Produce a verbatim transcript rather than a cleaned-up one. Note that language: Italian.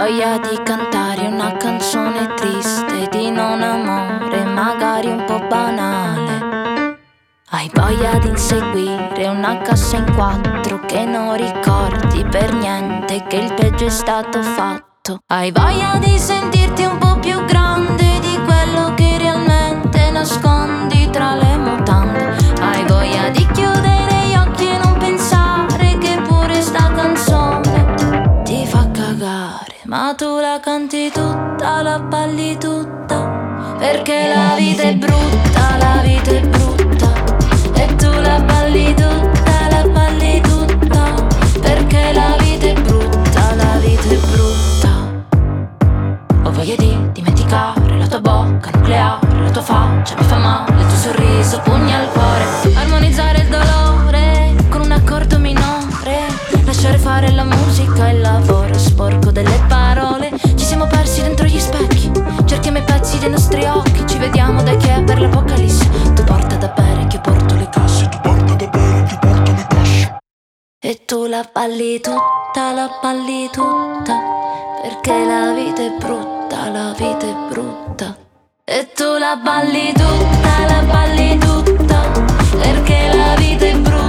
voglia di cantare una canzone triste di non amore, magari un po' banale. Hai voglia di inseguire una cassa in quattro che non ricordi per niente che il peggio è stato fatto. Hai voglia di sentirti un po' più grande di quello che realmente nascondi tra le mutande. Hai voglia di chiudere gli occhi e non pensare che pure sta canzone ti fa cagare, ma tu la canti tutta, la balli tutta, perché la vita è brutta, la vita è brutta, e tu la balli tutta, la balli tutta, perché la vita è brutta, la vita è brutta. Ho voglia di dimenticare la tua bocca nucleare, la tua faccia mi fa male, il tuo sorriso pugna al cuore. Armonizzare il dolore con un accordo minore, lasciare fare la musica e il lavoro sporco delle parole. Ci siamo persi dentro gli specchi, cerchiamo i pezzi dei nostri occhi, ci vediamo da che per l'apocalisse. Tu porta da bere che io porto le casse, tu porta da bere che io porto le casse. E tu la balli tutta, la balli tutta, perché la vita è brutta, la vita è brutta. E tu la balli tutta, la balli tutta, perché la vita è brutta.